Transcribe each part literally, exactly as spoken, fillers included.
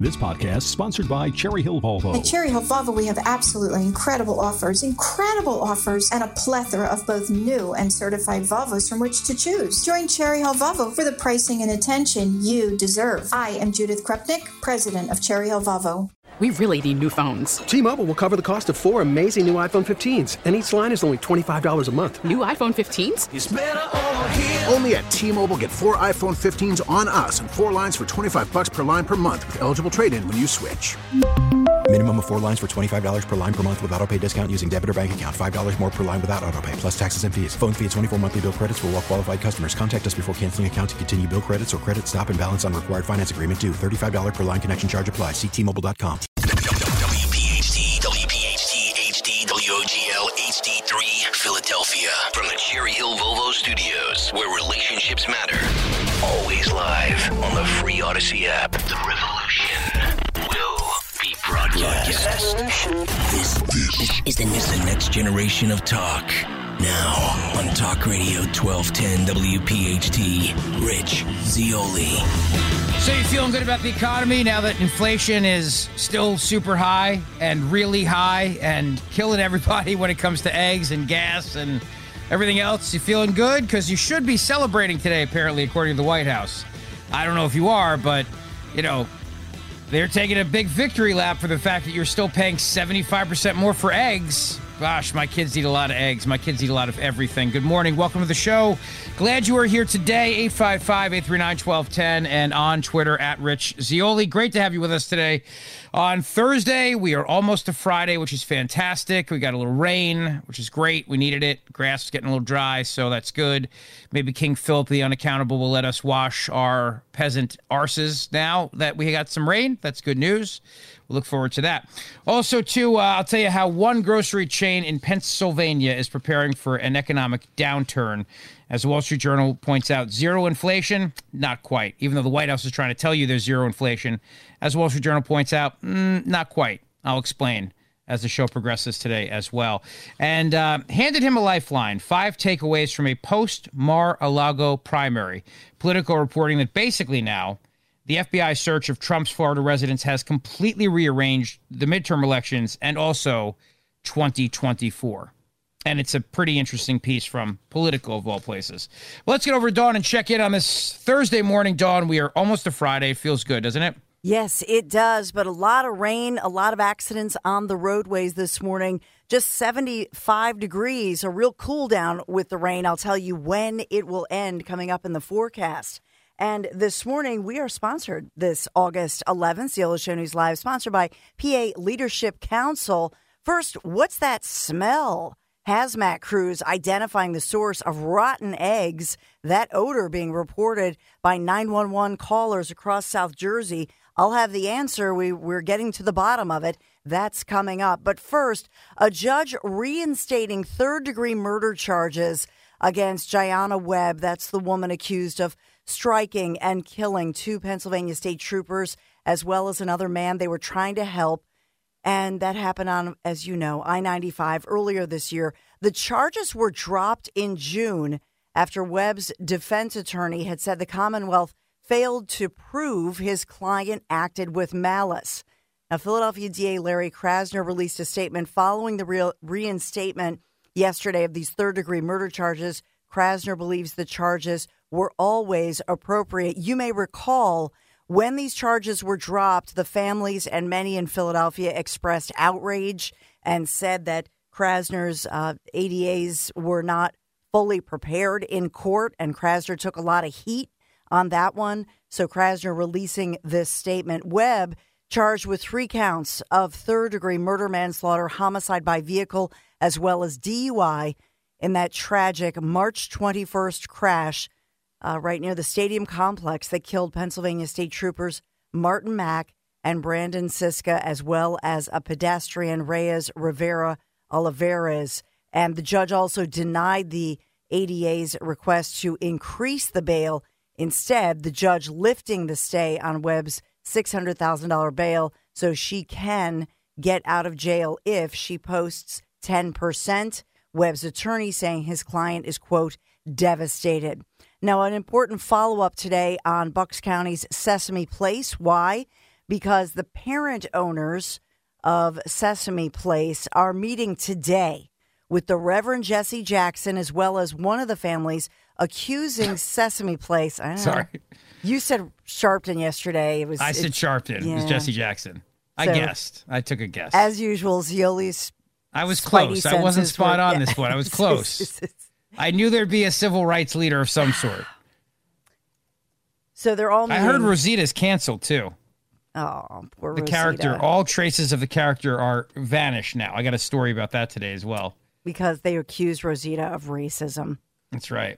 This podcast is sponsored by Cherry Hill Volvo. At Cherry Hill Volvo, we have absolutely incredible offers, incredible offers, and a plethora of both new and certified Volvos from which to choose. Join Cherry Hill Volvo for the pricing and attention you deserve. I am Judith Krupnik, president of Cherry Hill Volvo. We really need new phones. T-Mobile will cover the cost of four amazing new iPhone fifteens, and each line is only twenty-five dollars a month. New iPhone fifteens? It's better over here. Only at T-Mobile, get four iPhone fifteens on us and four lines for twenty-five dollars per line per month with eligible trade-in when you switch. Minimum of four lines for twenty-five dollars per line per month with autopay discount using debit or bank account. five dollars more per line without autopay, plus taxes and fees. Phone fee at twenty-four monthly bill credits for well-qualified customers. Contact us before canceling account to continue bill credits or credit stop and balance on required finance agreement due. thirty-five dollars per line connection charge applies. See T Mobile dot com. W P H T, W P H T, H D, W O G L, H D three, Philadelphia. From the Cherry Hill Volvo Studios, where relationships matter. Always live on the free Odyssey app. The revolution will be broadcast. This, this is the, is the next generation of talk. Now on Talk Radio twelve ten W P H T, Rich Zeoli. So you feeling good about the economy now that inflation is still super high and really high and killing everybody when it comes to eggs and gas and everything else? You feeling good? Because you should be celebrating today, apparently, according to the White House. I don't know if you are, but, you know, they're taking a big victory lap for the fact that you're still paying seventy-five percent more for eggs. Gosh, my kids eat a lot of eggs. My kids eat a lot of everything. Good morning. Welcome to the show. Glad you are here today. eight five five, eight three nine, one two one zero and on Twitter at Rich Zeoli. Great to have you with us today. On Thursday, we are almost to Friday, which is fantastic. We got a little rain, which is great. We needed it. Grass is getting a little dry, so that's good. Maybe King Philip the Unaccountable will let us wash our peasant arses now that we got some rain. That's good news. We'll look forward to that. Also, too, uh, I'll tell you how one grocery chain in Pennsylvania is preparing for an economic downturn. As the Wall Street Journal points out, zero inflation? Not quite. Even though the White House is trying to tell you there's zero inflation. As the Wall Street Journal points out, mm, not quite. I'll explain as the show progresses today as well. And uh, handed him a lifeline. Five takeaways from a post-Mar-a-Lago primary. Political reporting that basically now the F B I search of Trump's Florida residence has completely rearranged the midterm elections and also twenty twenty-four. And it's a pretty interesting piece from Politico, of all places. Well, let's get over to Dawn and check in on this Thursday morning. Dawn, we are almost to Friday. Feels good, doesn't it? Yes, it does. But a lot of rain, a lot of accidents on the roadways this morning. Just seventy-five degrees, a real cool down with the rain. I'll tell you when it will end coming up in the forecast. And this morning, we are sponsored this August eleventh, Zeoli Show News Live, sponsored by P A Leadership Council. First, what's that smell? Hazmat crews identifying the source of rotten eggs. That odor being reported by nine one one callers across South Jersey. I'll have the answer. We, we're getting to the bottom of it. That's coming up. But first, a judge reinstating third-degree murder charges against Jayana Webb. That's the woman accused of striking and killing two Pennsylvania state troopers, as well as another man they were trying to help. And that happened on, as you know, I ninety-five earlier this year. The charges were dropped in June after Webb's defense attorney had said the Commonwealth failed to prove his client acted with malice. Now, Philadelphia D A Larry Krasner released a statement following the real reinstatement yesterday of these third-degree murder charges. Krasner believes the charges were always appropriate. You may recall when these charges were dropped, the families and many in Philadelphia expressed outrage and said that Krasner's uh, A D As were not fully prepared in court, and Krasner took a lot of heat on that one. So Krasner releasing this statement. Webb charged with three counts of third-degree murder, manslaughter, homicide by vehicle, as well as D U I in that tragic March twenty-first crash Uh, right near the stadium complex that killed Pennsylvania State Troopers Martin Mack and Brandon Siska, as well as a pedestrian, Reyes Rivera Olivares. And the judge also denied the A D A's request to increase the bail. Instead, the judge lifting the stay on Webb's six hundred thousand dollars bail so she can get out of jail if she posts ten percent. Webb's attorney saying his client is, quote, devastated. Now, an important follow-up today on Bucks County's Sesame Place. Why? because the parent owners of Sesame Place are meeting today with the Reverend Jesse Jackson, as well as one of the families, accusing Sesame Place. I don't Sorry. know. You said Sharpton yesterday. It was. I said Sharpton. Yeah. It was Jesse Jackson. I So, guessed. I took a guess. As usual, Zioli's. I was Spidey close. I wasn't senses spot were- on yeah. this one. I was close. I knew there'd be a civil rights leader of some sort. So they're all. I heard Rosita's canceled too. Oh, poor The Rosita. character, all traces of the character are vanished now. I got a story about that today as well. Because they accused Rosita of racism. That's right.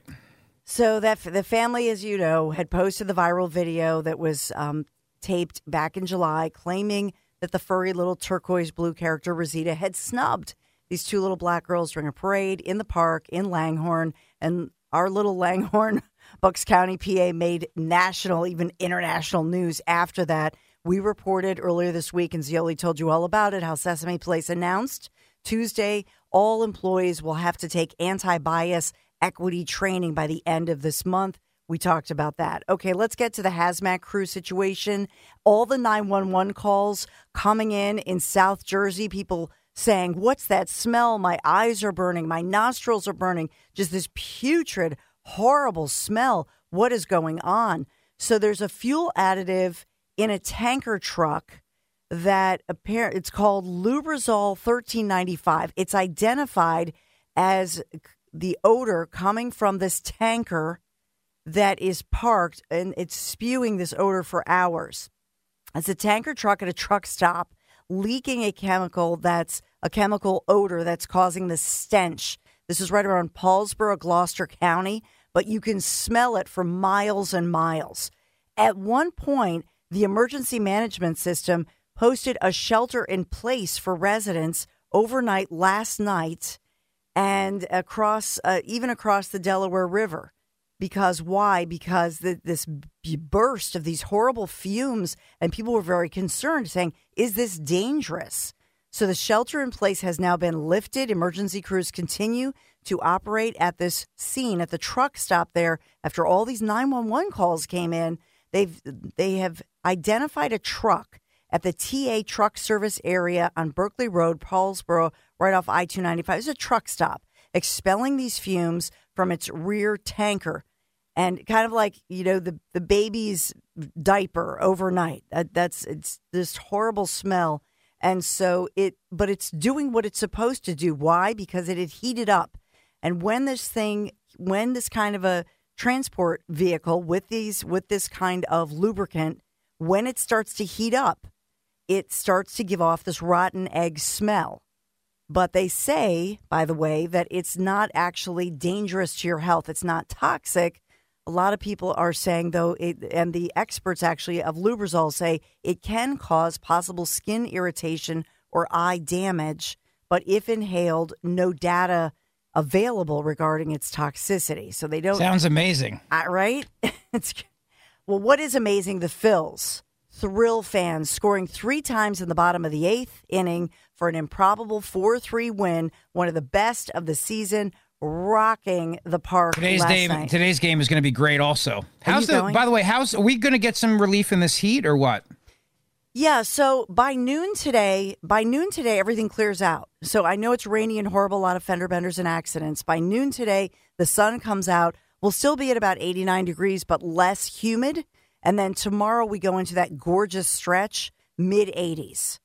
So that the family, as you know, had posted the viral video that was um, taped back in July, claiming that the furry little turquoise blue character Rosita had snubbed these two little black girls during a parade in the park in Langhorne. And our little Langhorne, Bucks County, P A, made national, even international news after that. We reported earlier this week, and Zioli told you all about it, how Sesame Place announced Tuesday all employees will have to take anti-bias equity training by the end of this month. We talked about that. Okay, let's get to the hazmat crew situation. All the nine one one calls coming in in South Jersey, people saying, what's that smell? My eyes are burning. My nostrils are burning. Just this putrid, horrible smell. What is going on? So there's a fuel additive in a tanker truck that appear it's called Lubrizol thirteen ninety-five. It's identified as the odor coming from this tanker that is parked, and it's spewing this odor for hours. It's a tanker truck at a truck stop leaking a chemical that's a chemical odor that's causing the stench. This is right around Paulsboro, Gloucester County, but you can smell it for miles and miles. At one point, the emergency management system posted a shelter in place for residents overnight last night and across, uh, even across the Delaware River. Because why? Because the, this burst of these horrible fumes, and people were very concerned, saying, is this dangerous? So the shelter in place has now been lifted. Emergency crews continue to operate at this scene, at the truck stop there. After all these nine one one calls came in, they've they have identified a truck at the T A truck service area on Berkeley Road, Paulsboro, right off I two ninety-five. It's a truck stop expelling these fumes from its rear tanker. And kind of like, you know, the, the baby's diaper overnight. That, that's it's this horrible smell. And so it, but it's doing what it's supposed to do. Why? Because it had heated up. And when this thing, when this kind of a transport vehicle with these, with this kind of lubricant, when it starts to heat up, it starts to give off this rotten egg smell. But they say, by the way, that it's not actually dangerous to your health. It's not toxic. A lot of people are saying, though, it, and the experts actually of Lubrizol say it can cause possible skin irritation or eye damage. But if inhaled, no data available regarding its toxicity. So they don't. Sounds amazing. Uh, right? It's, well, what is amazing? The Phils. Thrill fans scoring three times in the bottom of the eighth inning for an improbable four three win. One of the best of the season, rocking the park Today's last game, night. today's game is going to be great also. How's you the, going? by the way, how's, are we going to get some relief in this heat or what? Yeah, so by noon today, by noon today, everything clears out. So I know it's rainy and horrible, a lot of fender benders and accidents. By noon today, the sun comes out. We'll still be at about eighty-nine degrees, but less humid. And then tomorrow we go into that gorgeous stretch, mid eighties.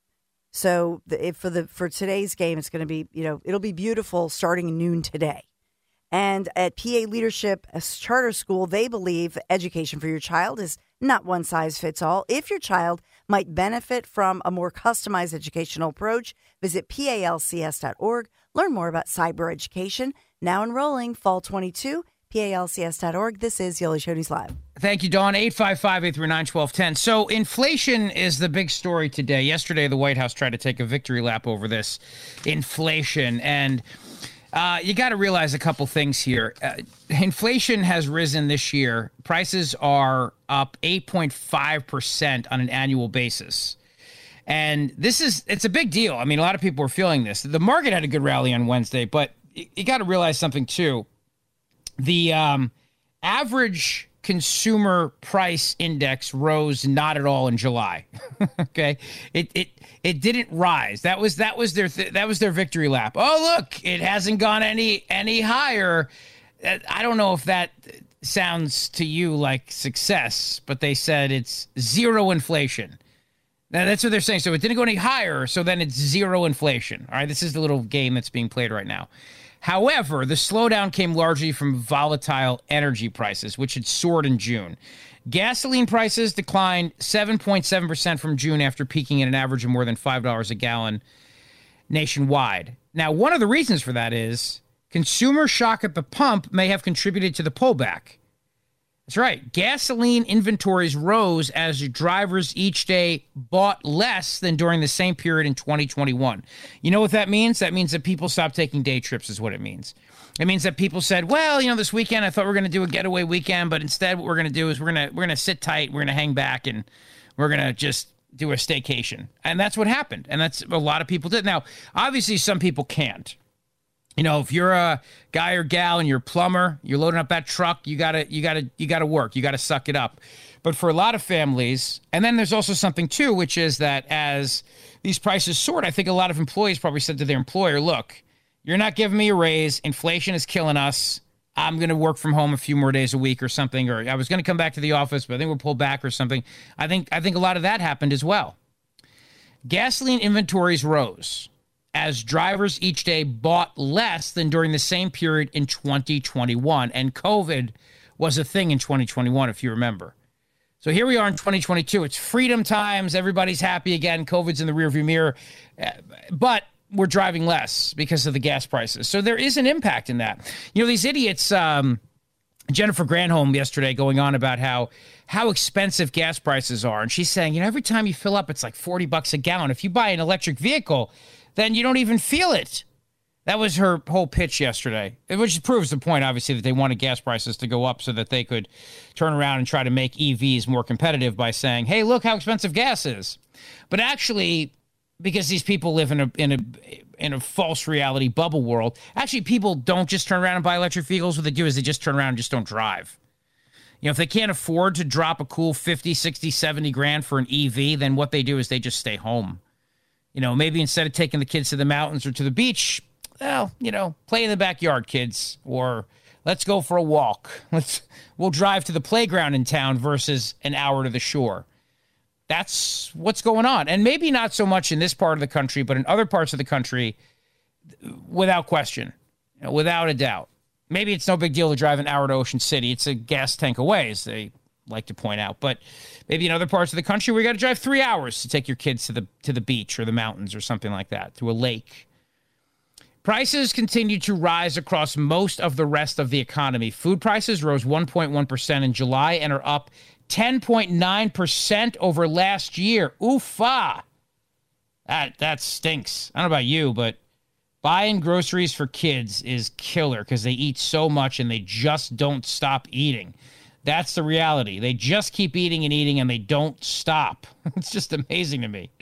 So the, if for the for today's game, it's going to be, you know, it'll be beautiful starting noon today. And at P A Leadership Charter School, they believe education for your child is not one size fits all. If your child might benefit from a more customized educational approach, visit P A L C S dot org. Learn more about cyber education. Now enrolling fall twenty-two. P A L C S dot org. This is Yoli Show News Live. Thank you, Dawn. eight five five, eight three nine, one two one zero. So inflation is the big story today. Yesterday, the White House tried to take a victory lap over this inflation. And uh, you got to realize a couple things here. Uh, inflation has risen this year. Prices are up eight point five percent on an annual basis. And this is, it's a big deal. I mean, a lot of people are feeling this. The market had a good rally on Wednesday, but you, you got to realize something too. The um, average consumer price index rose not at all in July. Okay, it it it didn't rise. That was that was their th- that was their victory lap. Oh, look, it hasn't gone any any higher. I don't know if that sounds to you like success, but they said it's zero inflation. Now, that's what they're saying. So it didn't go any higher, so then it's zero inflation. All right, this is the little game that's being played right now. However, the slowdown came largely from volatile energy prices, which had soared in June. Gasoline prices declined seven point seven percent from June after peaking at an average of more than five dollars a gallon nationwide. Now, one of the reasons for that is consumer shock at the pump may have contributed to the pullback. That's right. Gasoline inventories rose as drivers each day bought less than during the same period in twenty twenty-one. You know what that means? That means that people stopped taking day trips is what it means. It means that people said, well, you know, this weekend I thought we were going to do a getaway weekend, but instead what we're going to do is we're going to we're going to sit tight, we're going to hang back, and we're going to just do a staycation. And that's what happened. And that's a lot of people did. Now, obviously some people can't. You know, if you're a guy or gal and you're a plumber, you're loading up that truck, you gotta, you gotta, you gotta work, you gotta suck it up. But for a lot of families, and then there's also something too, which is that as these prices soared, I think a lot of employees probably said to their employer, look, you're not giving me a raise, inflation is killing us, I'm going to work from home a few more days a week or something, or I was going to come back to the office, but I think we'll pull back or something. I think, I think a lot of that happened as well. Gasoline inventories rose as drivers each day bought less than during the same period in twenty twenty-one. And COVID was a thing in twenty twenty-one, if you remember. So here we are in twenty twenty-two. It's freedom times. Everybody's happy again. COVID's in the rearview mirror. But we're driving less because of the gas prices. So there is an impact in that. You know, these idiots, um, Jennifer Granholm yesterday going on about how how expensive gas prices are. And she's saying, you know, every time you fill up, it's like forty bucks a gallon. If you buy an electric vehicle, then you don't even feel it. That was her whole pitch yesterday, which proves the point, obviously, that they wanted gas prices to go up so that they could turn around and try to make E Vs more competitive by saying, hey, look how expensive gas is. But actually, because these people live in a in a in a false reality bubble world, actually people don't just turn around and buy electric vehicles. What they do is they just turn around and just don't drive. You know, if they can't afford to drop a cool fifty, sixty, seventy grand for an E V, then what they do is they just stay home. You know, maybe instead of taking the kids to the mountains or to the beach, well, you know, play in the backyard, kids, or let's go for a walk. Let's we'll drive to the playground in town versus an hour to the shore. That's what's going on. And maybe not so much in this part of the country, but in other parts of the country, without question, you know, without a doubt. Maybe it's no big deal to drive an hour to Ocean City. It's a gas tank away, as they like to point out. But maybe in other parts of the country, we got to drive three hours to take your kids to the to the beach or the mountains or something like that, to a lake. Prices continue to rise across most of the rest of the economy. Food prices rose one point one percent in July and are up ten point nine percent over last year. Oofa! That, that stinks. I don't know about you, but buying groceries for kids is killer because they eat so much and they just don't stop eating. That's the reality. They just keep eating and eating and they don't stop. It's just amazing to me.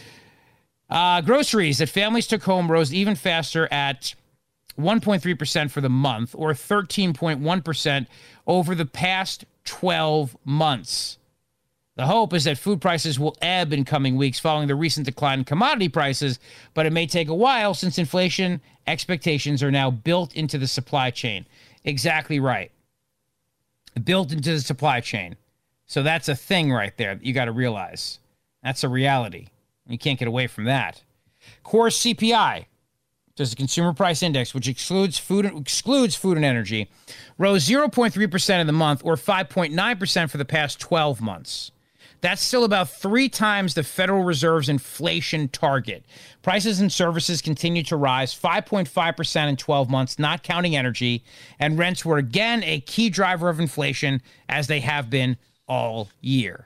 Uh, groceries that families took home rose even faster at one point three percent for the month, or thirteen point one percent over the past twelve months. The hope is that food prices will ebb in coming weeks following the recent decline in commodity prices, but it may take a while since inflation expectations are now built into the supply chain. Exactly right. Built into the supply chain. So that's a thing right there that you got to realize. That's a reality. You can't get away from that. Core C P I, which is the Consumer Price Index, which excludes food excludes food and energy, rose zero point three percent in the month, or five point nine percent for the past twelve months. That's still about three times the Federal Reserve's inflation target. Prices and services continue to rise five point five percent in twelve months, not counting energy, and rents were again a key driver of inflation, as they have been all year.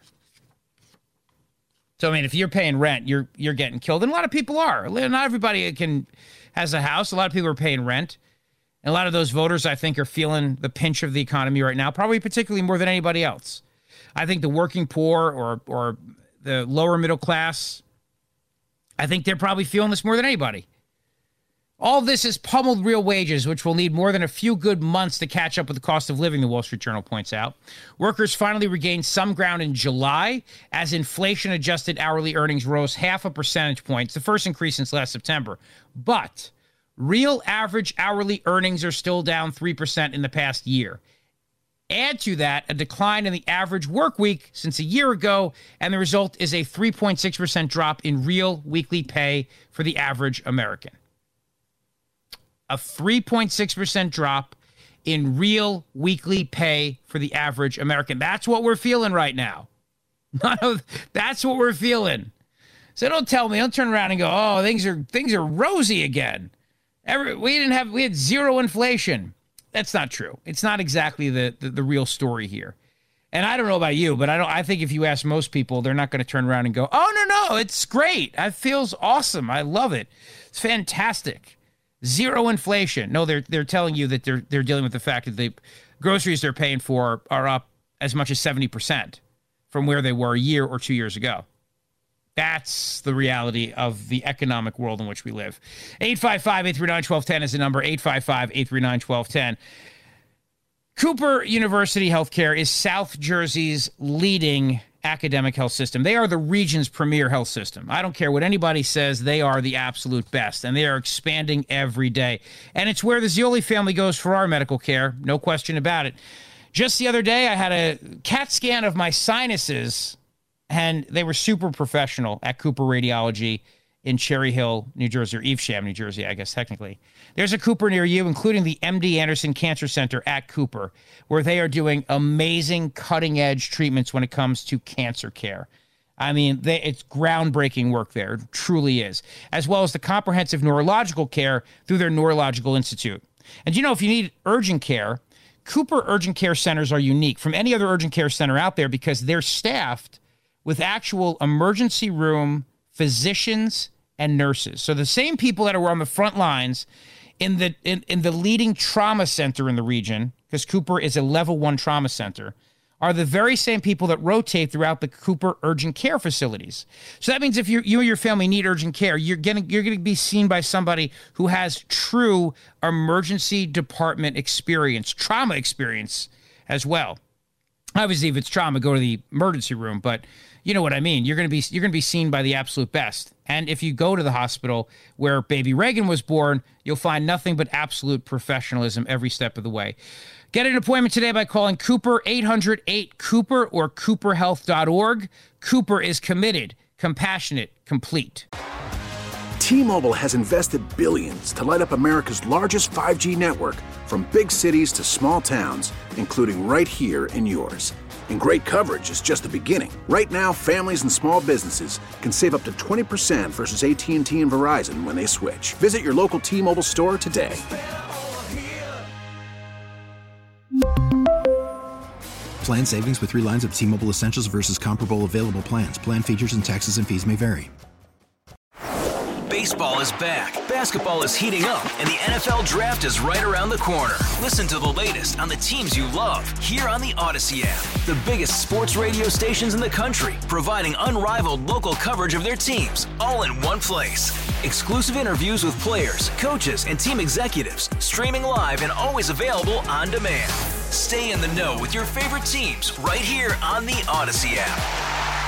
So, I mean, if you're paying rent, you're you're getting killed. And a lot of people are. Not everybody can has a house. A lot of people are paying rent. And a lot of those voters, I think, are feeling the pinch of the economy right now, probably particularly more than anybody else. I think the working poor or or the lower middle class, I think they're probably feeling this more than anybody. All this has pummeled real wages, which will need more than a few good months to catch up with the cost of living, the Wall Street Journal points out. Workers finally regained some ground in July as inflation-adjusted hourly earnings rose half a percentage point. It's the first increase since last September. But real average hourly earnings are still down three percent in the past year. Add to that a decline in the average work week since a year ago, and the result is a three point six percent drop in real weekly pay for the average American. A three point six percent drop in real weekly pay for the average American. That's what we're feeling right now. That's what we're feeling. So don't tell me, don't turn around and go, oh, things are things are rosy again. Every, we didn't have, we had zero inflation. That's not true. It's not exactly the, the, the real story here. And I don't know about you, but I don't. I think if you ask most people, they're not going to turn around and go, oh, no, no, it's great. It feels awesome. I love it. It's fantastic. Zero inflation. No, they're they're telling you that they're they're dealing with the fact that the groceries they're paying for are up as much as seventy percent from where they were a year or two years ago. That's the reality of the economic world in which we live. eight five five, eight three nine, one two one zero is the number, eight five five, eight three nine, one two one zero. Cooper University Healthcare is South Jersey's leading academic health system. They are the region's premier health system. I don't care what anybody says, they are the absolute best, and they are expanding every day. And it's where the Zeoli family goes for our medical care, no question about it. Just the other day, I had a CAT scan of my sinuses, and they were super professional at Cooper Radiology in Cherry Hill, New Jersey, or Evesham, New Jersey, I guess, technically. There's a Cooper near you, including the M D Anderson Cancer Center at Cooper, where they are doing amazing cutting-edge treatments when it comes to cancer care. I mean, they, it's groundbreaking work there. It truly is. As well as the comprehensive neurological care through their Neurological Institute. And you know, if you need urgent care, Cooper urgent care centers are unique from any other urgent care center out there because they're staffed with actual emergency room physicians and nurses. So the same people that are on the front lines in the in, in the leading trauma center in the region, because Cooper is a level one trauma center, are the very same people that rotate throughout the Cooper urgent care facilities. So that means if you you and your family need urgent care, you're getting you're going to be seen by somebody who has true emergency department experience, trauma experience as well. Obviously, if it's trauma, go to the emergency room, but you know what I mean. You're going to be you're going to be seen by the absolute best. And if you go to the hospital where baby Reagan was born, you'll find nothing but absolute professionalism every step of the way. Get an appointment today by calling Cooper, eight hundred eight Cooper or cooper health dot org. Cooper is committed, compassionate, complete. T-Mobile has invested billions to light up America's largest five G network, from big cities to small towns, including right here in yours. And great coverage is just the beginning. Right now, families and small businesses can save up to twenty percent versus A T and T and Verizon when they switch. Visit your local T-Mobile store today. Plan savings with three lines of T-Mobile Essentials versus comparable available plans. Plan features and taxes and fees may vary. Baseball is back, basketball is heating up, and the N F L Draft is right around the corner. Listen to the latest on the teams you love here on the Odyssey app. The biggest sports radio stations in the country, providing unrivaled local coverage of their teams, all in one place. Exclusive interviews with players, coaches, and team executives, streaming live and always available on demand. Stay in the know with your favorite teams right here on the Odyssey app.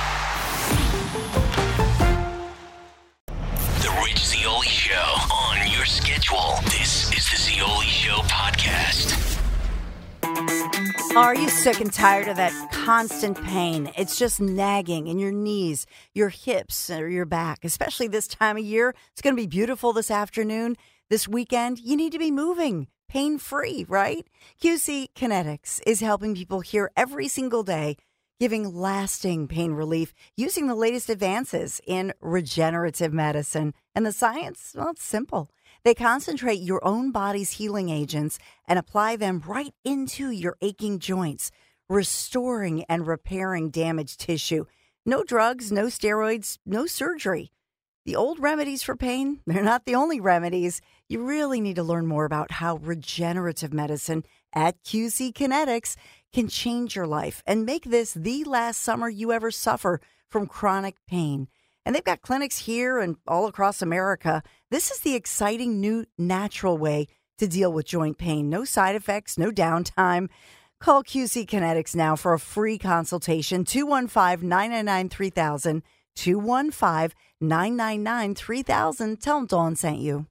The Rich Zeoli Show on your schedule. This is the Zeoli Show podcast. Are you sick and tired of that constant pain? It's just nagging in your knees, your hips, or your back, especially this time of year. It's going to be beautiful this afternoon. This weekend, you need to be moving pain-free, right? Q C Kinetics is helping people here every single day, giving lasting pain relief using the latest advances in regenerative medicine. And the science, well, it's simple. They concentrate your own body's healing agents and apply them right into your aching joints, restoring and repairing damaged tissue. No drugs, no steroids, no surgery. The old remedies for pain, they're not the only remedies. You really need to learn more about how regenerative medicine at Q C Kinetics can change your life and make this the last summer you ever suffer from chronic pain. And they've got clinics here and all across America. This is the exciting new natural way to deal with joint pain. No side effects, no downtime. Call Q C Kinetics now for a free consultation. two one five, nine nine nine, three thousand. two one five, nine nine nine, three thousand. Tell them Dawn sent you.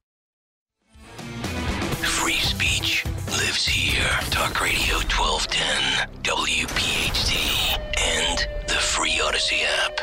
Free speech lives here. Talk Radio twelve ten, W P H T, and the free Odyssey app.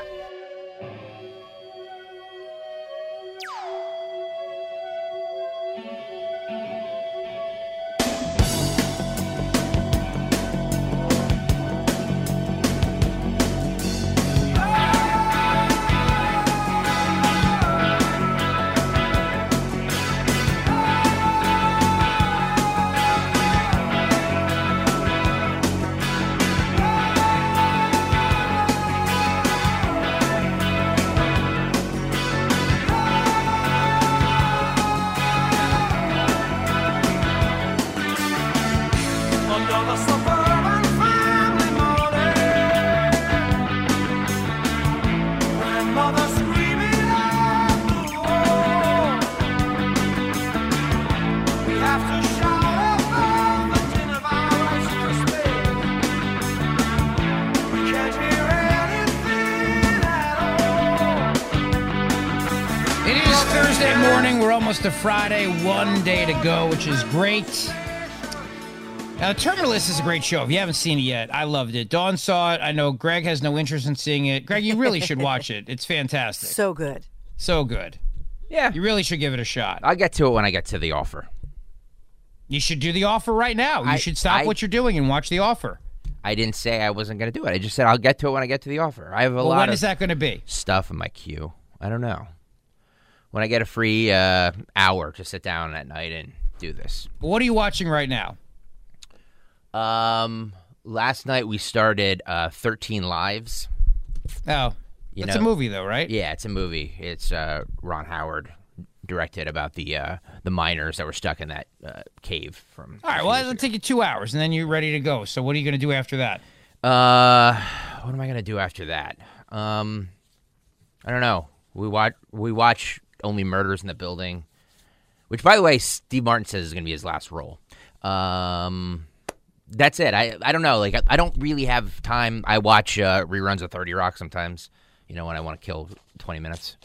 To Friday, one day to go, which is great. Now, Terminalist is a great show. If you haven't seen it yet, I loved it. Dawn saw it. I know Greg has no interest in seeing it. Greg, you really should watch it. It's fantastic. So good. So good. Yeah. You really should give it a shot. I'll get to it when I get to The Offer. You should do The Offer right now. You I, should stop I, what you're doing and watch The Offer. I didn't say I wasn't going to do it. I just said I'll get to it when I get to The Offer. I have a well, lot when of is that going to be? Stuff in my queue. I don't know. When I get a free uh, hour to sit down at night and do this. What are you watching right now? Um, last night we started uh, thirteen Lives. Oh, you it's know, a movie though, right? Yeah, it's a movie. It's uh, Ron Howard directed about the uh, the miners that were stuck in that uh, cave. From all right, well, it'll take you two hours, and then you're ready to go. So what are you going to do after that? Uh, what am I going to do after that? Um, I don't know. We watch. We watch. Only Murders in the Building, which, by the way, Steve Martin says is going to be his last role. Um, that's it. I I don't know. Like I, I don't really have time. I watch uh, reruns of thirty Rock sometimes. You know, when I want to kill twenty minutes.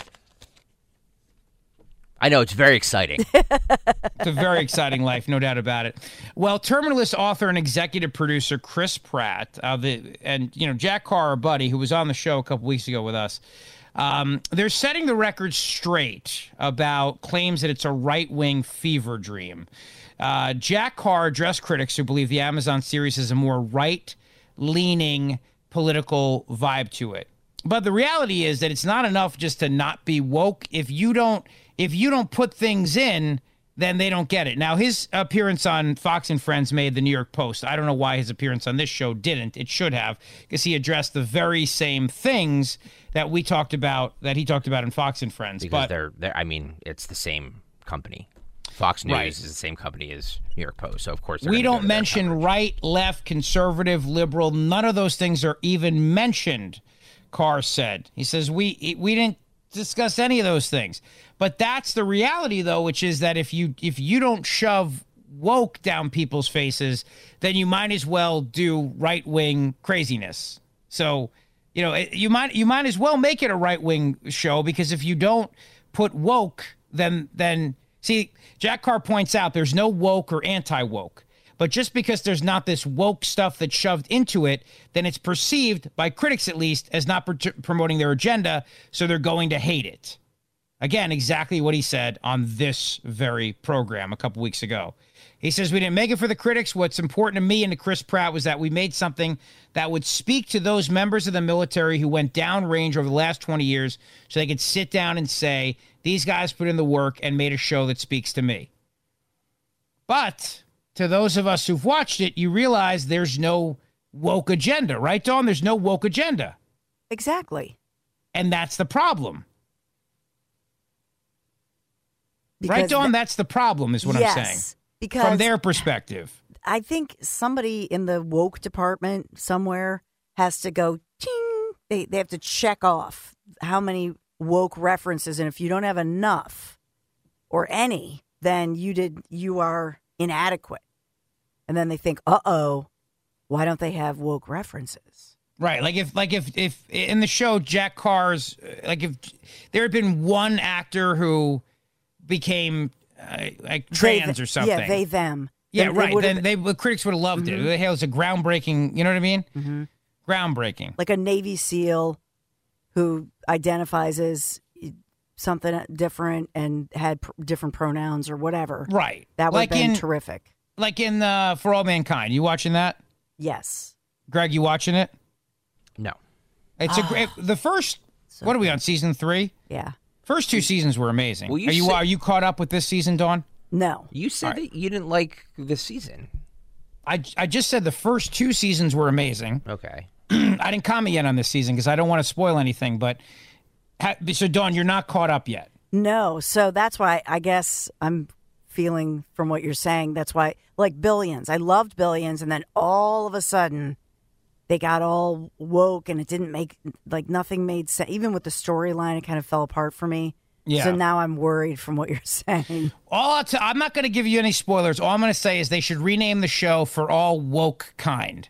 I know it's very exciting. It's a very exciting life, no doubt about it. Well, Terminalist author and executive producer Chris Pratt, uh, the and you know Jack Carr, our buddy, who was on the show a couple weeks ago with us. Um, they're setting the record straight about claims that it's a right-wing fever dream. Uh, Jack Carr addressed critics who believe the Amazon series has a more right-leaning political vibe to it. But the reality is that it's not enough just to not be woke. If you don't, if you don't put things in, then they don't get it. Now, his appearance on Fox and Friends made the New York Post. I don't know why his appearance on this show didn't. It should have, because he addressed the very same things that we talked about, that he talked about in Fox and Friends. Because but they're, they're, I mean, it's the same company. Fox News right. is the same company as New York Post, so of course we don't mention right, left, conservative, liberal. None of those things are even mentioned, Carr said. He says, we we didn't discuss any of those things. But that's the reality, though, which is that if you if you don't shove woke down people's faces, then you might as well do right-wing craziness. So, you know, you might you might as well make it a right-wing show, because if you don't put woke, then then see, Jack Carr points out there's no woke or anti-woke. But just because there's not this woke stuff that's shoved into it, then it's perceived, by critics at least, as not pr- promoting their agenda, so they're going to hate it. Again, exactly what he said on this very program a couple weeks ago. He says, we didn't make it for the critics. What's important to me and to Chris Pratt was that we made something that would speak to those members of the military who went downrange over the last twenty years, so they could sit down and say, these guys put in the work and made a show that speaks to me. But to those of us who've watched it, you realize there's no woke agenda, right, Dawn? There's no woke agenda. Exactly. And that's the problem. Because right, Dawn? th- That's the problem, is what yes, I'm saying. Because from their perspective. I think somebody in the woke department somewhere has to go, ting. They, they have to check off how many woke references, and if you don't have enough or any, then you did you are inadequate. And then they think, uh-oh, why don't they have woke references? Right, like if, like if, if in the show Jack Carr's, like if there had been one actor who became uh, like trans they, or something, yeah, they them, yeah, then right. Then been, they the critics would have loved mm-hmm. it. It was a groundbreaking, you know what I mean? Mm-hmm. Groundbreaking, like a Navy SEAL who identifies as something different and had pr- different pronouns or whatever. Right, that would like have been in, terrific. Like in uh, For All Mankind, you watching that? Yes, Greg, you watching it? No. It's a great. The first. So what are we on, season three? Yeah. First two seasons were amazing. Well, you are you said, are you caught up with this season, Dawn? No. You said right. that you didn't like this season. I I just said the first two seasons were amazing. Okay. I didn't comment yet on this season because I don't want to spoil anything. But ha, so, Dawn, you're not caught up yet. No. So that's why I guess I'm feeling from what you're saying. That's why, like Billions, I loved Billions, and then all of a sudden, they got all woke, and it didn't make, like, nothing made sense. Even with the storyline, it kind of fell apart for me. Yeah. So now I'm worried from what you're saying. All I'll t- I'm not going to give you any spoilers. All I'm going to say is they should rename the show For All Woke Kind.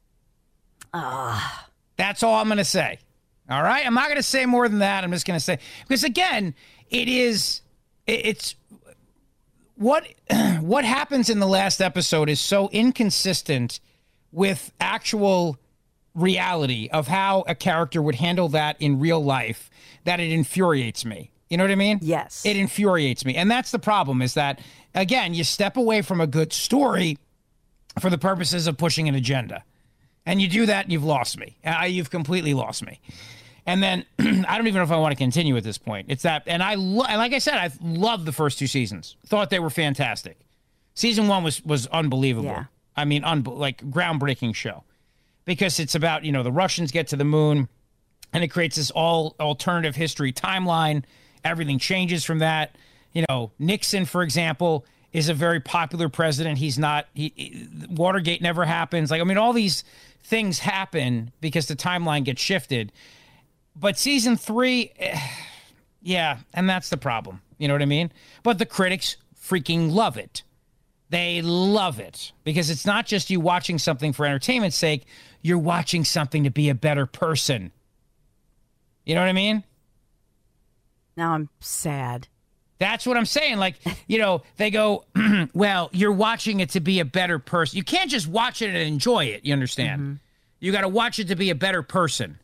Ah. Uh. That's all I'm going to say. All right? I'm not going to say more than that. I'm just going to say, because, again, it is, it, it's, what what happens in the last episode is so inconsistent with actual reality of how a character would handle that in real life that it infuriates me. You know what I mean? Yes. It infuriates me. And that's the problem is that, again, you step away from a good story for the purposes of pushing an agenda. And you do that and you've lost me. Uh, you've completely lost me. And then I don't even know if I want to continue at this point. It's that, and I lo- like I said, I loved the first two seasons. Thought they were fantastic. Season one was was unbelievable. Yeah. I mean, un- like groundbreaking show, because it's about, you know, the Russians get to the moon, and it creates this all alternative history timeline. Everything changes from that. You know, Nixon, for example, is a very popular president. He's not. He, he Watergate never happens. Like, I mean, all these things happen because the timeline gets shifted. But season three, eh, yeah, and that's the problem. You know what I mean? But the critics freaking love it. They love it because it's not just you watching something for entertainment's sake. You're watching something to be a better person. You know what I mean? Now I'm sad. That's what I'm saying. Like, you know, they go, well, you're watching it to be a better person. You can't just watch it and enjoy it. You understand? Mm-hmm. You got to watch it to be a better person.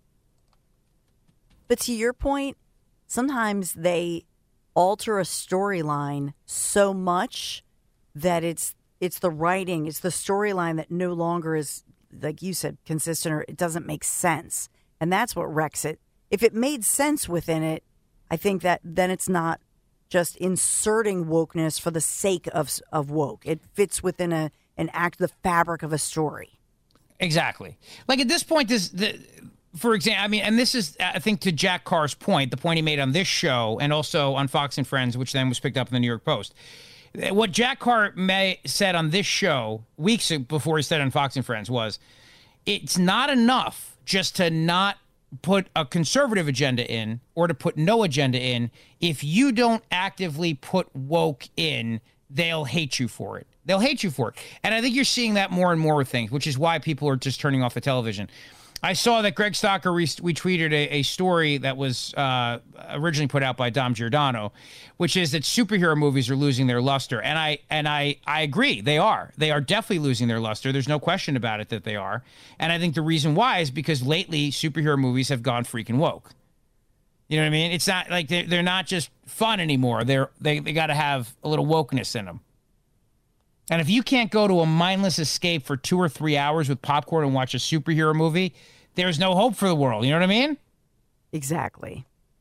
But to your point, sometimes they alter a storyline so much that it's it's the writing, it's the storyline that no longer is, like you said, consistent, or it doesn't make sense. And that's what wrecks it. If it made sense within it, I think that then it's not just inserting wokeness for the sake of of woke. It fits within a an act, the fabric of a story. Exactly. Like at this point, this the. For example, I mean, and this is, I think, to Jack Carr's point, the point he made on this show and also on Fox and Friends, which then was picked up in the New York Post. What Jack Carr may, said on this show weeks before he said on Fox and Friends was, it's not enough just to not put a conservative agenda in or to put no agenda in. If you don't actively put woke in, they'll hate you for it. They'll hate you for it. And I think you're seeing that more and more with things, which is why people are just turning off the television. I saw that Greg Stocker re- retweeted a, a story that was uh, originally put out by Dom Giordano, which is that superhero movies are losing their luster. And I and I, I agree. They are. They are definitely losing their luster. There's no question about it that they are. And I think the reason why is because lately superhero movies have gone freaking woke. You know what I mean? It's not like they're, they're not just fun anymore. They're, they they got to have a little wokeness in them. And if you can't go to a mindless escape for two or three hours with popcorn and watch a superhero movie, there's no hope for the world. You know what I mean? Exactly.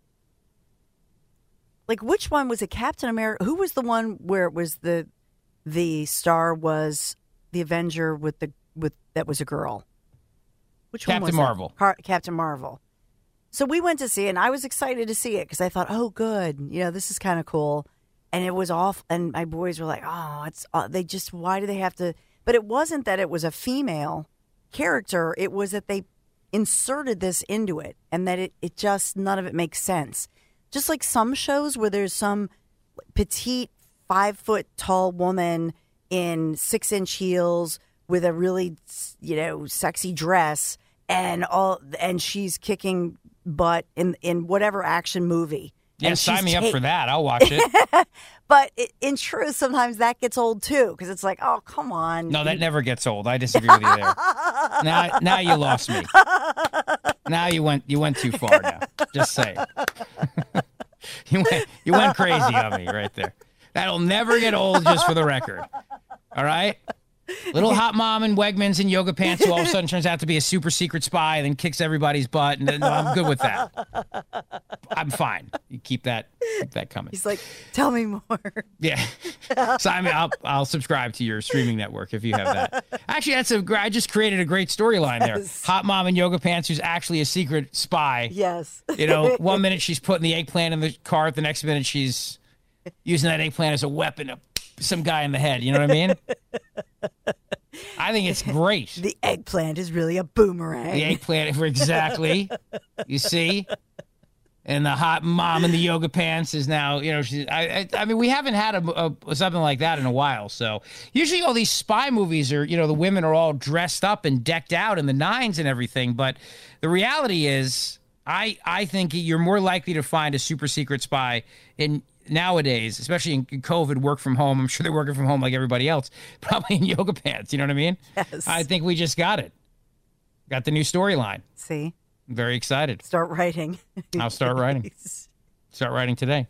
Like, which one was it? Captain America? Who was the one where it was the the star was the Avenger with the with that was a girl? Which Captain one was Marvel. Car- Captain Marvel. So we went to see it, and I was excited to see it because I thought, oh, good, you know, this is kind of cool. And it was off, and my boys were like, oh, it's, uh, they just, why do they have to? But it wasn't that it was a female character. It was that they inserted this into it and that it, it just, none of it makes sense. Just like some shows where there's some petite, five foot tall woman in six inch heels with a really, you know, sexy dress and all, and she's kicking butt in, in whatever action movie. Yeah, and sign me ta- up for that. I'll watch it. But it, in truth, sometimes that gets old too, because it's like, oh, come on. No, that never gets old. I disagree with you there. Now, now you lost me. Now you went, you went too far. Now, just say it. you went, you went crazy on me right there. That'll never get old. Just for the record. All right. Little hot mom in Wegmans in yoga pants who all of a sudden turns out to be a super secret spy and then kicks everybody's butt. And then, no, I'm good with that. I'm fine. You keep that, keep that coming. He's like, tell me more. Yeah. So I mean, I'll, I'll subscribe to your streaming network if you have that. Actually, that's a. I just created a great storyline there. Yes. Hot mom in yoga pants who's actually a secret spy. Yes. You know, one minute she's putting the eggplant in the cart, the next minute she's using that eggplant as a weapon to some guy in the head. You know what I mean? I think it's great. The eggplant is really a boomerang. The eggplant, exactly. You see? And the hot mom in the yoga pants is now, you know, she's, I, I, I mean, we haven't had a, a something like that in a while. So usually all these spy movies are, you know, the women are all dressed up and decked out in the nines and everything. But the reality is, I, I think you're more likely to find a super secret spy in nowadays, especially in COVID, work from home. I'm sure they're working from home like everybody else, probably in yoga pants. You know what I mean? Yes. I think we just got it. Got the new storyline. See? I'm very excited. Start writing. I'll start writing. Start writing today.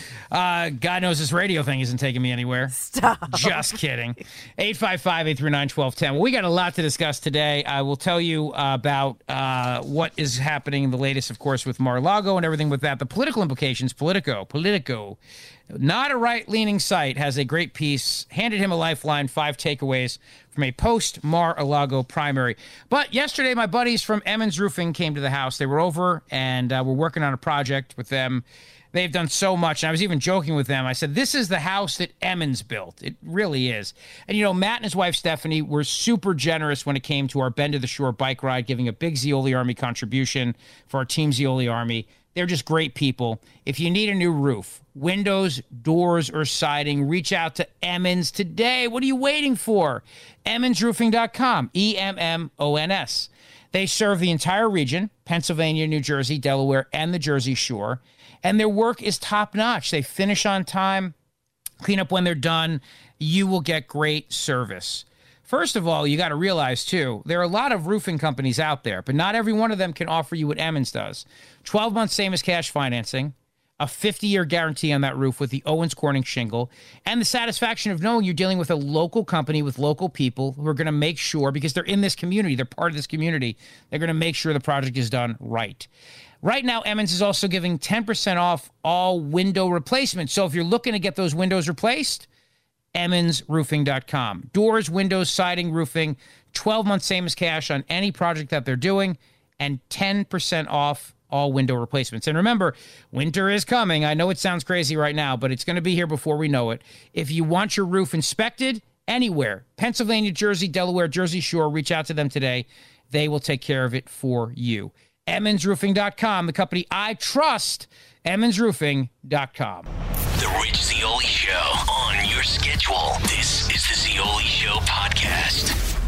Uh, God knows this radio thing isn't taking me anywhere. Stop. Just kidding. eight five five, eight three nine, one two one zero. Well, we got a lot to discuss today. I will tell you uh, about uh, what is happening, the latest, of course, with Mar-a-Lago and everything with that. The political implications, Politico, Politico, not a right-leaning site, has a great piece, handed him a lifeline, five takeaways from a post-Mar-a-Lago primary. But yesterday, my buddies from Emmons Roofing came to the house. They were over, and uh, we're working on a project with them. They've done so much. And I was even joking with them. I said, this is the house that Emmons built. It really is. And, you know, Matt and his wife, Stephanie, were super generous when it came to our Bend to the Shore bike ride, giving a big Zeoli Army contribution for our Team Zeoli Army. They're just great people. If you need a new roof, windows, doors, or siding, reach out to Emmons today. What are you waiting for? Emmons Roofing dot com, E M M O N S. They serve the entire region, Pennsylvania, New Jersey, Delaware, and the Jersey Shore. And their work is top-notch. They finish on time, clean up when they're done. You will get great service. First of all, you got to realize, too, there are a lot of roofing companies out there, but not every one of them can offer you what Emmons does. twelve months same-as-cash financing, a fifty-year guarantee on that roof with the Owens Corning shingle, and the satisfaction of knowing you're dealing with a local company with local people who are going to make sure, because they're in this community, they're part of this community, they're going to make sure the project is done right. Right now, Emmons is also giving ten percent off all window replacements. So if you're looking to get those windows replaced, Emmons Roofing dot com. Doors, windows, siding, roofing, twelve months same as cash on any project that they're doing, and ten percent off all window replacements. And remember, winter is coming. I know it sounds crazy right now, but it's going to be here before we know it. If you want your roof inspected anywhere, Pennsylvania, Jersey, Delaware, Jersey Shore, reach out to them today. They will take care of it for you. Emmons Roofing dot com, the company I trust, Emmons Roofing dot com. The Rich Zeoli Show on your schedule. This is the Zeoli Show podcast.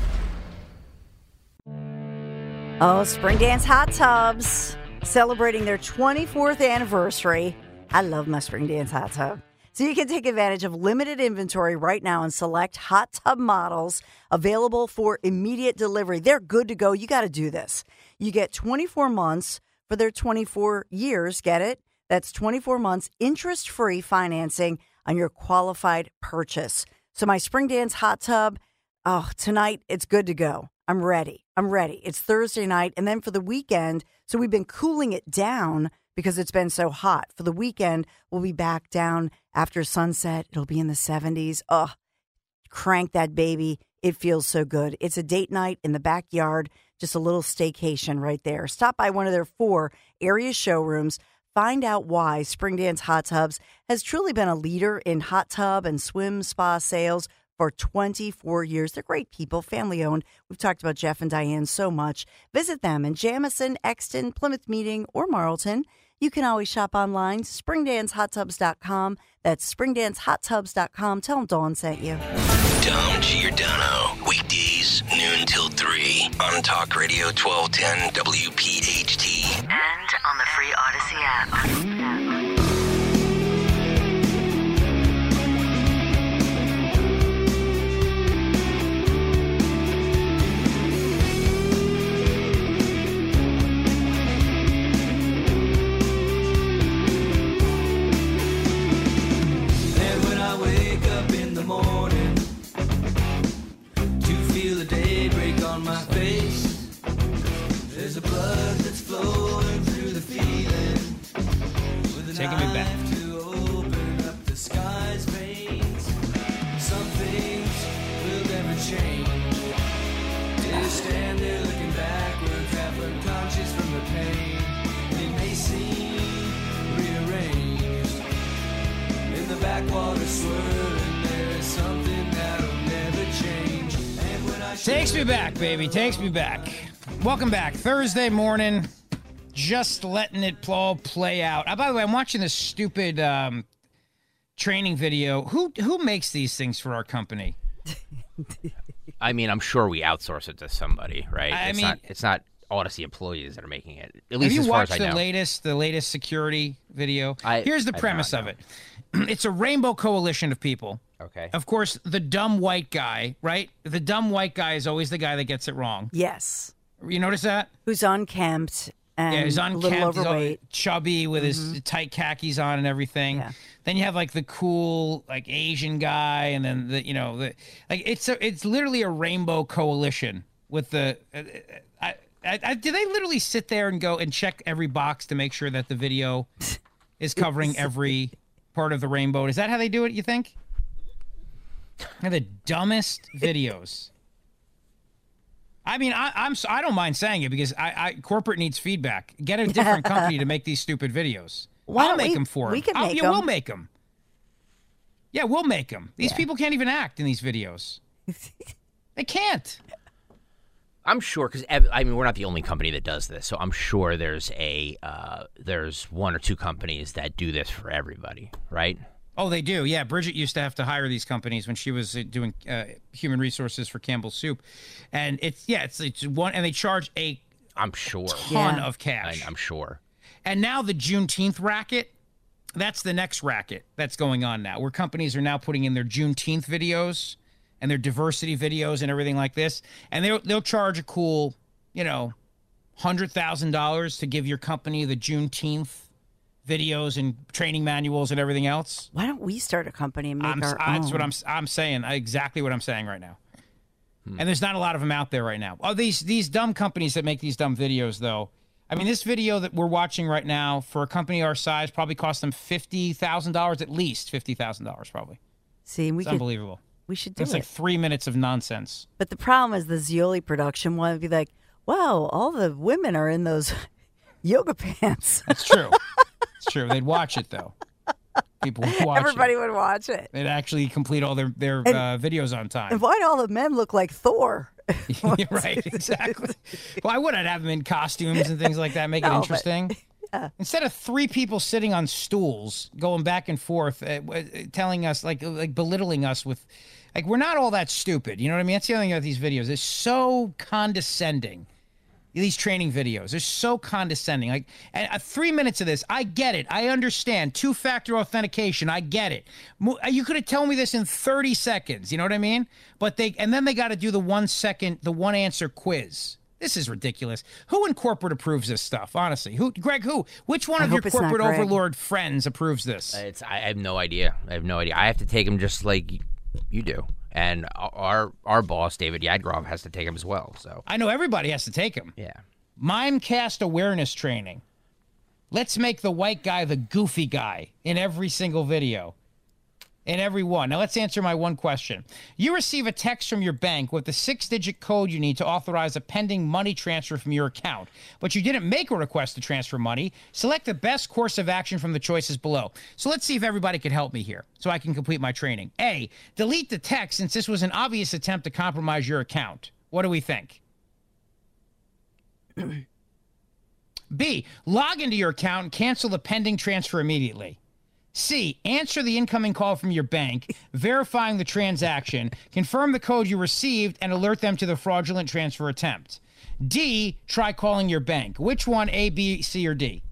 Oh, Spring Dance Hot Tubs celebrating their twenty-fourth anniversary. I love my Spring Dance Hot Tub. So you can take advantage of limited inventory right now and select hot tub models available for immediate delivery. They're good to go. You got to do this. You get twenty-four months for their twenty-four years. Get it? That's twenty-four months interest-free financing on your qualified purchase. So my Spring Dance Hot Tub, oh, tonight it's good to go. I'm ready. I'm ready. It's Thursday night. And then for the weekend, so we've been cooling it down because it's been so hot. For the weekend, we'll be back down after sunset. It'll be in the seventies. Oh, crank that baby. It feels so good. It's a date night in the backyard, just a little staycation right there. Stop by one of their four area showrooms. Find out why Spring Dance Hot Tubs has truly been a leader in hot tub and swim spa sales for twenty-four years. They're great people, family owned. We've talked about Jeff and Diane so much. Visit them in Jamison, Exton, Plymouth Meeting, or Marlton. You can always shop online, spring dance hot tubs dot com. That's spring dance hot tubs dot com. Tell them Dawn sent you. Dom Giordano, weekdays, noon till three, on Talk Radio twelve ten W P H T. And on the free Odyssey app. Morning to feel the day break on my face. There's a blood that's flowing through the feeling. With Taking me back. To open up the sky's veins. Some things will never change. To stand there looking backwards, half unconscious from the pain. It may seem rearranged in the backwater swirling. Something that'll never change. And when I Takes me back, baby. Takes me back. Welcome back. Thursday morning. Just letting it all play out. Uh, by the way, I'm watching this stupid um, training video. Who who makes these things for our company? I mean, I'm sure we outsource it to somebody, right? I it's mean, not. It's not Odyssey employees that are making it. At have least you as far as watched I the know. latest the latest security video? I, Here's the I premise not, of no. it. It's a rainbow coalition of people. Okay. Of course, the dumb white guy, right? The dumb white guy is always the guy that gets it wrong. Yes. You notice that? Who's unkempt and Yeah, he's a little unkempt, he's all overweight. chubby with Mhm. his tight khakis on and everything. Yeah. Then you have like the cool like Asian guy, and then the you know the like it's a, it's literally a rainbow coalition with the. Uh, I, I, I, do they literally sit there and go and check every box to make sure that the video is covering every part of the rainbow? Is that how they do it? You think? They're the dumbest videos. I mean, I, I'm so- I don't mind saying it because I, I corporate needs feedback. Get a different company to make these stupid videos. Why I'll don't make we- them for we them. can make yeah, we'll them. make them. Yeah, we'll make them. These Yeah. people can't even act in these videos. They can't. I'm sure because I mean we're not the only company that does this, so I'm sure there's a uh, there's one or two companies that do this for everybody, right? Oh, they do. Yeah, Bridget used to have to hire these companies when she was uh, doing uh, human resources for Campbell's Soup, and it's yeah, it's it's one, and they charge a I'm sure ton Yeah. of cash. I, I'm sure. And now the Juneteenth racket, that's the next racket that's going on now, where companies are now putting in their Juneteenth videos and their diversity videos and everything like this, and they'll they'll charge a cool, you know, hundred thousand dollars to give your company the Juneteenth videos and training manuals and everything else. Why don't we start a company and make I'm, our that's own? what I'm I'm saying. Exactly what I'm saying right now. And there's not a lot of them out there right now. Oh, these these dumb companies that make these dumb videos, though. I mean, this video that we're watching right now for a company our size probably cost them fifty thousand dollars, at least fifty thousand dollars, probably. See, we It's could, unbelievable. we should do It's it. like three minutes of nonsense. But the problem is the Zioli production one would be like, wow, all the women are in those yoga pants. That's true. It's true. They'd watch it, though. People would watch Everybody it. would watch it. They'd actually complete all their, their And- uh, videos on time. And why do all the men look like Thor? Yeah, right, exactly. Why would I have them in costumes and things like that? Make it No, but- interesting. Instead of three people sitting on stools, going back and forth, uh, w- telling us like like belittling us with, like we're not all that stupid. You know what I mean? That's the other thing about these videos. They're so condescending. These training videos, they're so condescending. Like, and uh, three minutes of this, I get it. I understand two-factor authentication. I get it. Mo- You could have told me this in thirty seconds. You know what I mean? But they, and then they got to do the one second, the one answer quiz. This is ridiculous. Who in corporate approves this stuff? Honestly, who? Greg, who? Which one I of your hope it's not corporate Greg. overlord friends approves this? It's I have no idea. I have no idea. I have to take them just like you do, and our our boss David Yadgrov has to take them as well. So I know everybody has to take them. yeah. Mimecast awareness training. Let's make the white guy the goofy guy in every single video. In every one. Now let's answer my one question. You receive a text from your bank with the six-digit code you need to authorize a pending money transfer from your account, but you didn't make a request to transfer money. Select the best course of action from the choices below. So let's see if everybody could help me here so I can complete my training. A, delete the text since this was an obvious attempt to compromise your account. What do we think? B, log into your account and cancel the pending transfer immediately. C, answer the incoming call from your bank, verifying the transaction, confirm the code you received, and alert them to the fraudulent transfer attempt. D, try calling your bank. Which one, A, B, C, or D?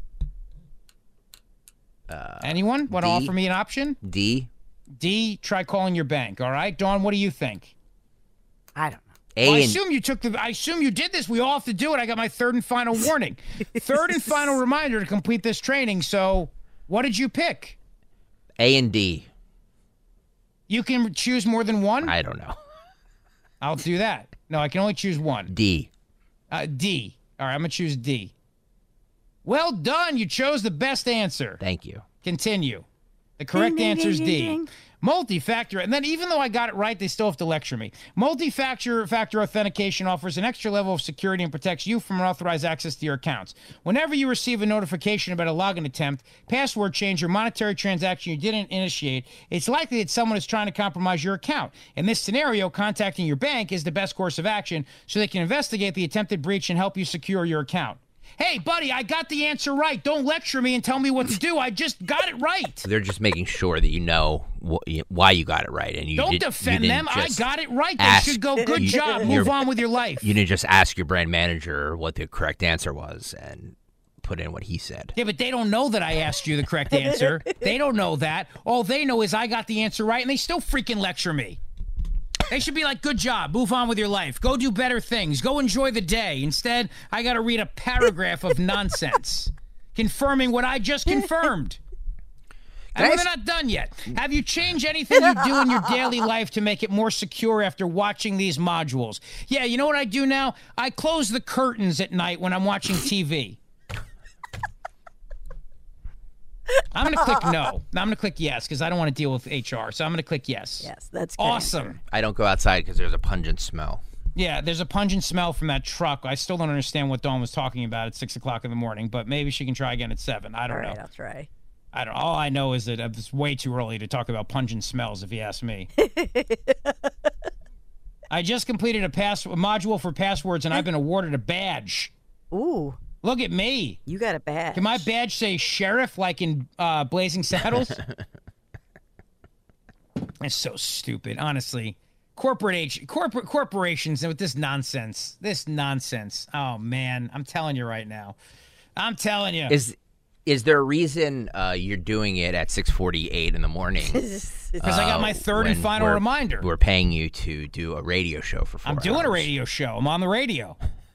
Uh, Anyone want to offer me an option? D. D, try calling your bank. All right, Dawn, what do you think? I don't know. Well, I assume you took the. I assume you did this. We all have to do it. I got my third and final warning, third and final reminder to complete this training. So, what did you pick? A and D. You can choose more than one? I don't know. I'll do that. No, I can only choose one. D. Uh, D. All right, I'm going to choose D. Well done. You chose the best answer. Thank you. Continue. The correct Ding, ding, answer is ding, D. ding, ding. Multi-factor, and then even though I got it right, they still have to lecture me. Multi-factor factor authentication offers an extra level of security and protects you from unauthorized access to your accounts. Whenever you receive a notification about a login attempt, password change, or monetary transaction you didn't initiate, it's likely that someone is trying to compromise your account. In this scenario, contacting your bank is the best course of action so they can investigate the attempted breach and help you secure your account. Hey, buddy, I got the answer right. Don't lecture me and tell me what to do. I just got it right. They're just making sure that you know wh- why you got it right. And you Don't did, defend you them. I got it right. They ask- should go, good you- job. your- Move on with your life. You didn't just ask your brand manager what the correct answer was and put in what he said. Yeah, but they don't know that I asked you the correct answer. They don't know that. All they know is I got the answer right, and they still freaking lecture me. They should be like, good job. Move on with your life. Go do better things. Go enjoy the day. Instead, I got to read a paragraph of nonsense confirming what I just confirmed. And Guys- we're not done yet. Have you changed anything you do in your daily life to make it more secure after watching these modules? Yeah, you know what I do now? I close the curtains at night when I'm watching T V. I'm going to click no. No, I'm going to click yes because I don't want to deal with H R. So I'm going to click yes. Yes, that's good awesome. answer. I don't go outside because there's a pungent smell. Yeah, there's a pungent smell from that truck. I still don't understand what Dawn was talking about at six o'clock in the morning, but maybe she can try again at seven. I don't All know. right, I'll try. I don't. All I know is that it's way too early to talk about pungent smells, if you ask me. I just completed a pass a module for passwords, and I've been awarded a badge. Ooh. Look at me. You got a badge. Can my badge say sheriff like in uh, Blazing Saddles? It's so stupid, honestly. Corporate age, corporate corporations with this nonsense. This nonsense. Oh man, I'm telling you right now. I'm telling you. Is is there a reason uh, you're doing it at six forty-eight in the morning? Because I got my third and when final we're- reminder. We're paying you to do a radio show for four I'm doing a hours. radio show. I'm on the radio.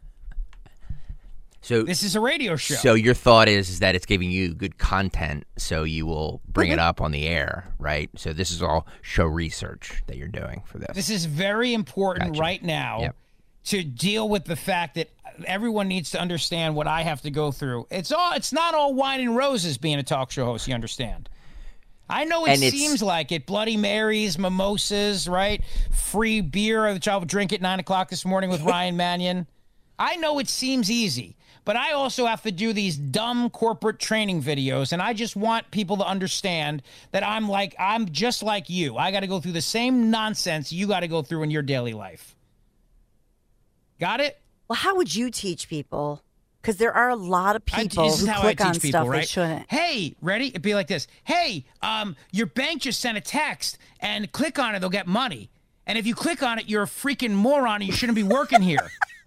So This is a radio show. So your thought is, is that it's giving you good content, so you will bring it up on the air, right? So this is all show research that you're doing for this. This is very important Gotcha. right now Yep. to deal with the fact that everyone needs to understand what I have to go through. It's all it's not all wine and roses being a talk show host, you understand? I know it And it's- seems like it. Bloody Marys, mimosas, right? Free beer, which I'll drink at nine o'clock this morning with Ryan Mannion. I know it seems easy, but I also have to do these dumb corporate training videos, and I just want people to understand that I'm like, I'm just like you. I got to go through the same nonsense you got to go through in your daily life. Got it? Well, how would you teach people? Because there are a lot of I- people this is who how click I on teach people, stuff right? they shouldn't. Hey, ready? It'd be like this. Hey, um, your bank just sent a text, and click on it, they'll get money. And if you click on it, you're a freaking moron, and you shouldn't be working here.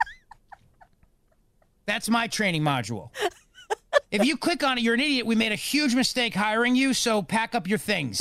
That's my training module. If you click on it, you're an idiot. We made a huge mistake hiring you, so pack up your things.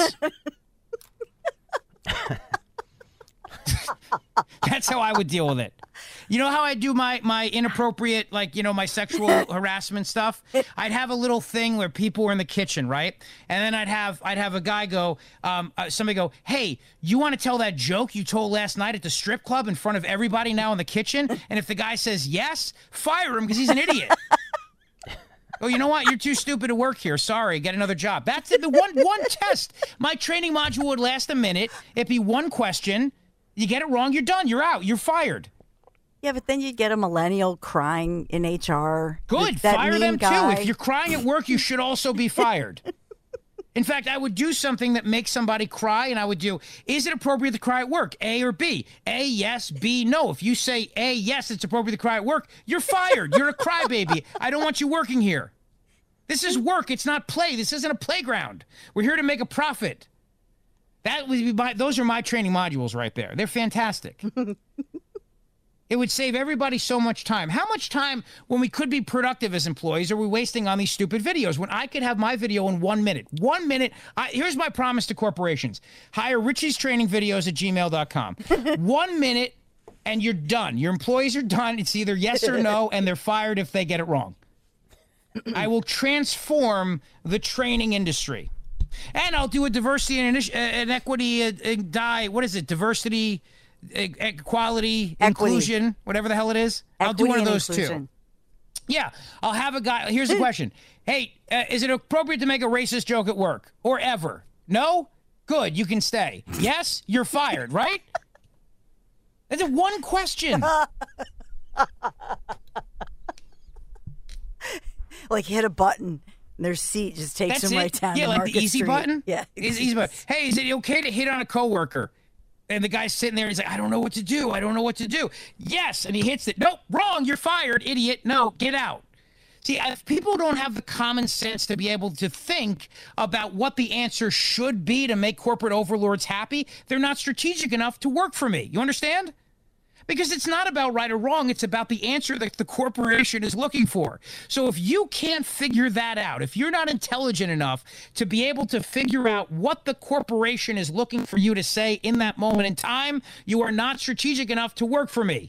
That's how I would deal with it. You know how I do my my inappropriate, like, you know, my sexual harassment stuff? I'd have a little thing where people were in the kitchen, right? And then I'd have I'd have a guy go, um, uh, somebody go, hey, you want to tell that joke you told last night at the strip club in front of everybody now in the kitchen? And if the guy says yes, fire him because he's an idiot. Oh, you know what? You're too stupid to work here. Sorry, get another job. That's it. The one one test. My training module would last a minute. It'd be one question. You get it wrong, you're done. You're out. You're fired. Yeah, but then you'd get a millennial crying in H R. Good. That Fire mean them guy. too. If you're crying at work, you should also be fired. In fact, I would do something that makes somebody cry, and I would do, is it appropriate to cry at work? A or B? A, yes. B, no. If you say A, yes, it's appropriate to cry at work, you're fired. You're a crybaby. I don't want you working here. This is work. It's not play. This isn't a playground. We're here to make a profit. That would be my, those are my training modules right there. They're fantastic. It would save everybody so much time. How much time, when we could be productive as employees, are we wasting on these stupid videos when I could have my video in one minute? One minute. I, here's my promise to corporations. Hire Richie's Training Videos at gmail dot com. One minute, and you're done. Your employees are done. It's either yes or no, and they're fired if they get it wrong. I will transform the training industry. And I'll do a diversity and, initi- uh, and equity, uh, uh, die. What is it? Diversity... Equality, Equity. Inclusion, whatever the hell it is. Equity I'll do one of and those inclusion. too. Yeah, I'll have a guy. Here's the question. Hey, uh, is it appropriate to make a racist joke at work or ever? No? Good, you can stay. Yes? You're fired, right? That's a one question. Like hit a button. And their seat just takes That's them it. right down Yeah, to like Market the easy Street. button? Yeah. Easy, easy button. Hey, is it okay to hit on a coworker? And the guy's sitting there, he's like, I don't know what to do. I don't know what to do. Yes. And he hits it. Nope, wrong. You're fired, idiot. No, get out. See, if people don't have the common sense to be able to think about what the answer should be to make corporate overlords happy, they're not strategic enough to work for me. You understand? Because it's not about right or wrong. It's about the answer that the corporation is looking for. So if you can't figure that out, if you're not intelligent enough to be able to figure out what the corporation is looking for you to say in that moment in time, you are not strategic enough to work for me.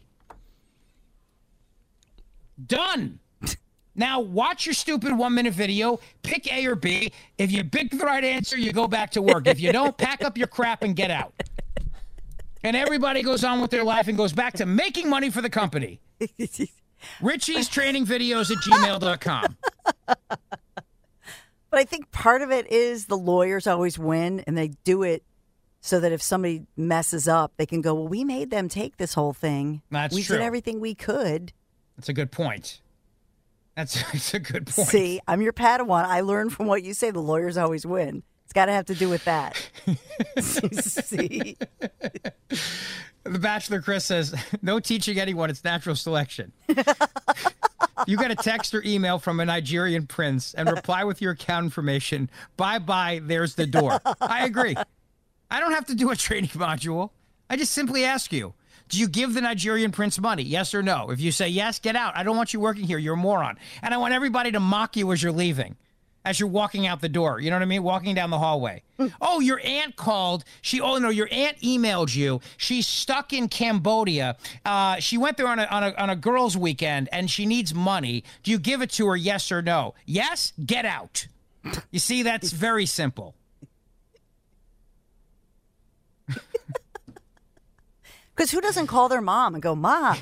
Done. Now watch your stupid one-minute video, pick A or B. If you pick the right answer, you go back to work. If you don't, pack up your crap and get out. And everybody goes on with their life and goes back to making money for the company. Richie's Training Videos at gmail dot com. But I think part of it is the lawyers always win, and they do it so that if somebody messes up, they can go, well, we made them take this whole thing. That's we true. did everything we could. That's a good point. That's, that's a good point. See, I'm your Padawan. I learned from what you say. The lawyers always win. It's got to have to do with that. See? The Bachelor Chris says, no teaching anyone. It's natural selection. You get a text or email from a Nigerian prince and reply with your account information. Bye-bye, there's the door. I agree. I don't have to do a training module. I just simply ask you, do you give the Nigerian prince money? Yes or no? If you say yes, get out. I don't want you working here. You're a moron. And I want everybody to mock you as you're leaving. As you're walking out the door, you know what I mean? Walking down the hallway. Oh, your aunt called. She, oh no, your aunt emailed you. She's stuck in Cambodia. Uh, she went there on a, on a on a girls' weekend, and she needs money. Do you give it to her? Yes or no? Yes. Get out. You see, that's very simple. Because who doesn't call their mom and go, Ma,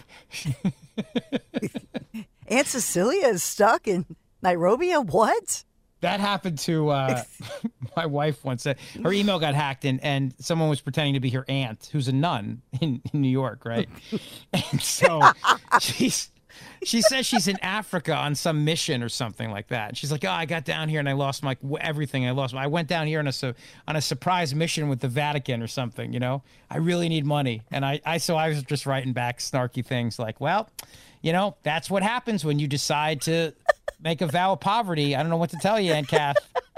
Aunt Cecilia is stuck in Nairobi? What? That happened to uh, my wife once. Her email got hacked, and, and someone was pretending to be her aunt, who's a nun in, in New York, right? And so she's she says she's in Africa on some mission or something like that. And she's like, oh, I got down here and I lost my everything. I lost. My, I went down here on a su- on a surprise mission with the Vatican or something. You know, I really need money, and I, I so I was just writing back snarky things like, well, you know, that's what happens when you decide to make a vow of poverty. I don't know what to tell you, Aunt Kath.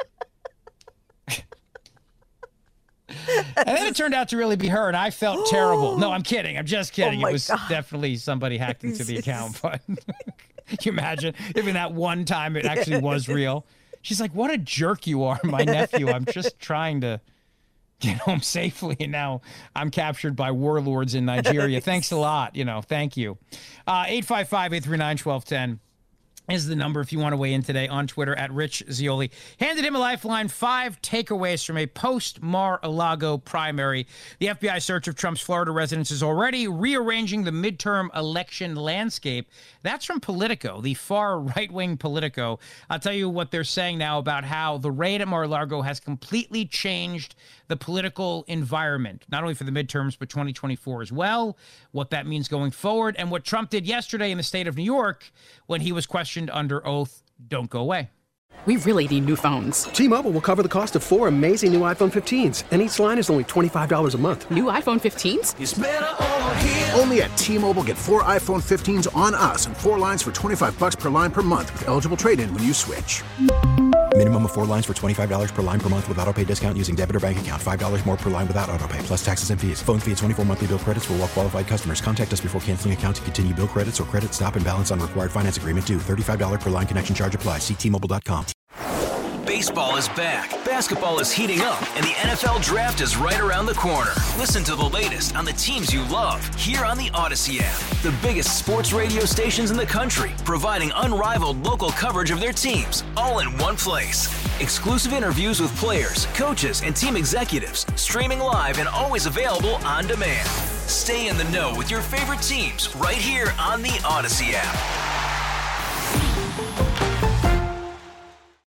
And then it turned out to really be her, and I felt terrible. No, I'm kidding. I'm just kidding. Oh it was God. definitely somebody hacked into the account. But can you imagine? Even that one time it actually was real. She's like, what a jerk you are, my nephew. I'm just trying to get home safely, and now I'm captured by warlords in Nigeria. Thanks a lot. You know, thank you. Uh, eight five five, eight three nine, one two one zero. is the number if you want to weigh in today on Twitter at Rich Zeoli. Handed him a lifeline, five takeaways from a post-Mar-a-Lago primary. The F B I search of Trump's Florida residence is already rearranging the midterm election landscape. That's from Politico, the far right-wing Politico. I'll tell you what they're saying now about how the raid at Mar-a-Lago has completely changed the political environment, not only for the midterms, but twenty twenty-four as well, what that means going forward, and what Trump did yesterday in the state of New York when he was questioned under oath. Don't go away. We really need new phones. T-Mobile will cover the cost of four amazing new iPhone fifteens, and each line is only twenty-five dollars a month. New iPhone fifteens? It's better over here. Only at T-Mobile, get four iPhone fifteens on us and four lines for twenty-five bucks per line per month with eligible trade-in when you switch. Minimum of four lines for twenty-five dollars per line per month with autopay discount using debit or bank account. five dollars more per line without autopay, plus taxes and fees. Phone fee at twenty-four monthly bill credits for well-qualified customers. Contact us before canceling account to continue bill credits or credit stop and balance on required finance agreement due. thirty-five dollars per line connection charge applies. See T Mobile dot com. Baseball is back, basketball is heating up, and the N F L Draft is right around the corner. Listen to the latest on the teams you love here on the Odyssey app. The biggest sports radio stations in the country, providing unrivaled local coverage of their teams, all in one place. Exclusive interviews with players, coaches, and team executives, streaming live and always available on demand. Stay in the know with your favorite teams right here on the Odyssey app.